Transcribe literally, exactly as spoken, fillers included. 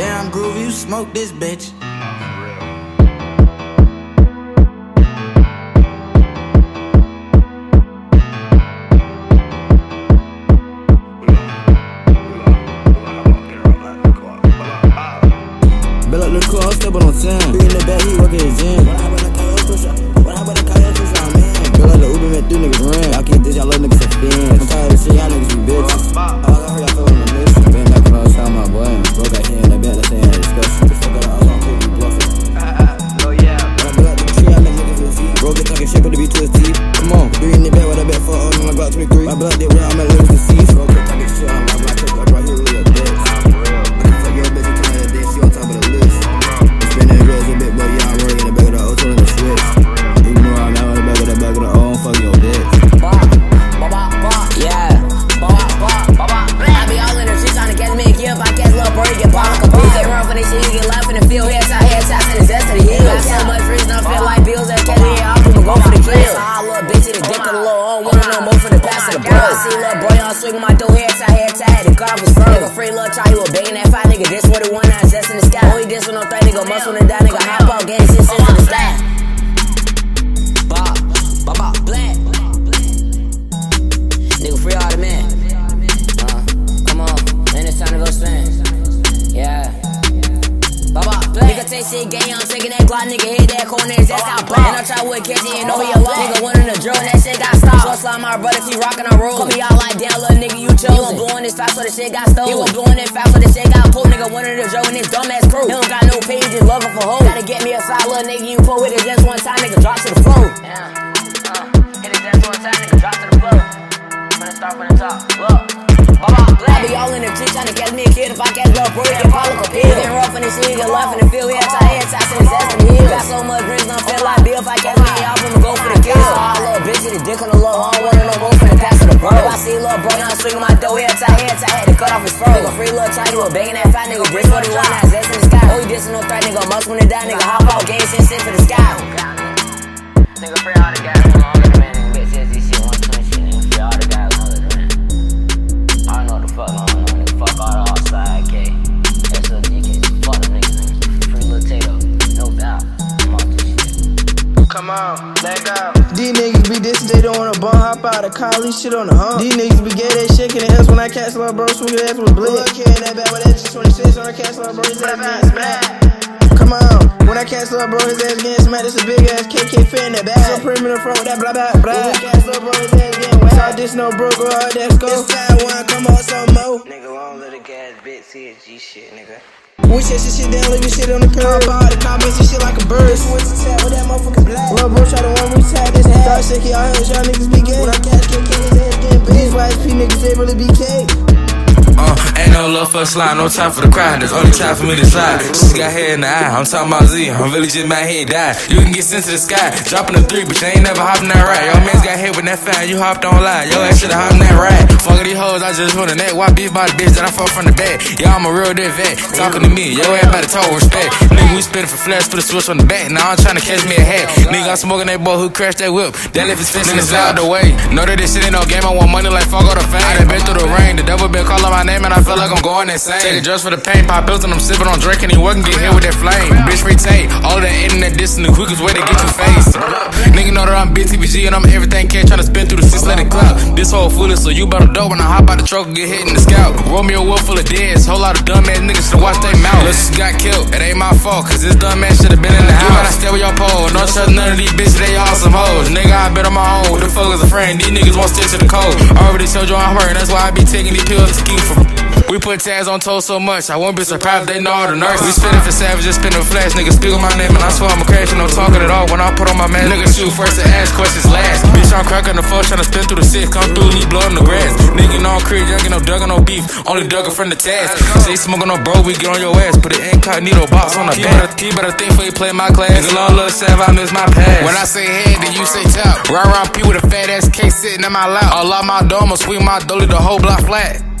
Damn groove, you smoke this bitch. Bill up the car, I'm stepping on ten. Three in the back, he working his gym. What happened to Kyle push up? What happened to Kyle push up, man? Bill up the Uber, man, three niggas ran. Y'all can't dish, y'all little niggas some fans. I'm tired of shit, y'all niggas be bitches. Oh, I heard y'all fell on the mission. Been back when I was telling my boy. Bro got here in that bed, let's say had a discussion. The fuck out, I was on coke, you bluffing. Oh yeah. When I bill up the tree, y'all niggas with feet. Bro get talking shit, put the beat to his teeth. Come on, three in the bed, what I bet for, oh, no, I got twenty-three. My blood did well, I'm at lyrics to see. Bro get talking shit, I'm like, my coke, I brought here really a bitch. I can fuck your bitch, you tell her that she on top of the list. Spinning reds a bit, but yeah, I'm rolling in the back of the O, telling the switch. You know I'm out in the back of the back of the O, I'm fucking your bitch. Yeah. I be all in the streets trying to catch me a kill. If I catch little bro, you get ball like a beat. Get run for this shit, you get left in the field. Head top, head top, and the zest of the hill. Got so much reason, I feel like bills that catch me. I'll put my go for the kill. So I little bitch in the dick of the low. I don't wanna know more for the pass of the bro. I see little boy on swing my door, head top, head top. The car was firm. Nigga free little try, he was begging that fight. Nigga, this what it one, now zest in the sky. Oh, he this one on thing, nigga, muscle and die. Nigga, hop out, gang, shit, sense in the sky. Bob, Bob, Bob, black. Nigga, free all the man. Uh, come on, man, it's time to go spin. Yeah. Baba, nigga take shit gay, I'm taking that Glock, nigga hit that corner, his ass got blocked. And I try with catch it, you know he a lot. Nigga went in the drill, and that shit got stopped. Short slime my brother, he rockin' a roll. Call me out like damn, little nigga, you chosen. He was blowing this fast, so the shit got stolen. He was blowing it fast, so the shit got pulled. Nigga went in the drill, and his dumb ass crew. He don't got no page, just loving for hoes. Gotta get me a side, little nigga, you pull with it just one time, nigga, drop to the floor. Yeah, uh, hit it just one time, nigga, drop to the floor. Finna start from the top, look. I be all in the tree trying to catch me a kid. If I catch little bro, you get ball like a pill. Getting rough in the shit, get left in the field. Head top, head top, and his ass in the hill. Got so much greens, don't feel like Bill. If I catch me, I'll put go for the kill. So I little bitch, hit the dick on the low. I don't wanna know more for the pass of the bro. If I see little bro, now I'm swinging my dough. Head top, head top, had to cut off his fur. Nigga free little try, he was begging that fat nigga. This what he want, now zest in the sky. Oh, he dissing no threat, nigga. Must when it die, nigga. Hop out, game shit, shit for the sky. Nigga free all the guys, man. All the man, nigga, bitch, says this shit, one twenty shit, nigga. Free all the guys, all the man. I don't know what the fuck going on, nigga. Fuck all the outside, K. S O D K. Fuck them niggas, nigga. Free little Tato, no doubt. I'm on this shit. Come on, let go. These niggas be dissing, they don't wanna bum, hop out of collie, shit on the hump. These niggas be gay, they shaking the ass when I catch little bro, swing his ass with blick. Look, carrying that bad with that just twenty-six on I catch little bro, his ass getting smacked. Come on, when I catch little bro, his ass getting smacked, it's a big ass K K fit in the back. Supreme in the front with that blah blah blah. When we catch little bro, his ass getting wet. Saw this no bro, go hard, let's go. This time one, come on, some more. Nigga, long little gas bit, C S G shit, nigga. We shit shit shit down, leave this shit on the curb. All the comments and shit like a bird. This switch to tap with that motherfucking black. Lil' bro try to one we tap this hat. Start shaking y'all hands, y'all niggas be gay. When I catch K K, his ass getting big. These Y S P niggas, they really be K. Uh, ain't no love for a slide, no time for the crowd. There's only time for me to slide. She got hair in the eye, I'm talking about Z. I'm really just mad he died. You can get sent to the sky, dropping a three, but you ain't never hopping that ride. Your man's got hit with that fan, you hopped on live. Yo ass should've hopped that ride. Fuck these hoes, I just want a neck. Why beat by the bitch that I fuck from the back? Yeah, I'm a real dead vet. Talking to me, yo ass better talk respect. Nigga, we spinning for flash, put a switch on the back. Now I'm trying to catch me a hat. Nigga, I'm smoking that boy who crashed that whip. That left his fence and it's out the way. Know that this shit ain't no game, I want money like fuck all the fame. I done been through the rain, the devil been calling my name and I feel like I'm going insane. Take drugs for the pain, pop pills and I'm sipping on drink and he wasn't get hit with that flame. Bitch retake, all that internet dissing, the quickest way to get your face. Nigga know that I'm B T V G and I'm everything can't tryna spin through the six let it clout. This whole foolish, so you better dope when I hop out the truck and get hit in the scalp. Roll me a wood full of deads, whole lot of dumb ass niggas to watch they mouth. Let's just got killed, it ain't my fault, cause this dumb ass should've been in the house. You better stay with your pole, don't trust none of these bitches, they all some hoes. Nigga, I bet on my own, who the fuck is a friend? These niggas won't stick to the code. I already told you I'm hurt, that's why I be taking these pills to keep from. We put tags on toes so much, I won't be surprised if they know all the nurses. We spinning for savages, spinning flash, niggas speak on my name and I swear I'm a crash, no talking at all when I put on my mask. Niggas shoot first and ask questions last. Bitch, I'm cracking the fuck, tryna spin through the six, come through, need blood in the grass. Nigga, no crib, you ain't get no dug no beef, only dug from the task. Say smoking no bro, we get on your ass, put an incognito box on the back. He better think before he play my class. Nigga, long little sav, I miss my past. When I say head, then you say top. Ride around P with a fat ass case sitting in my lap. All out my dome, I'll sweep my dolly, the whole block flat.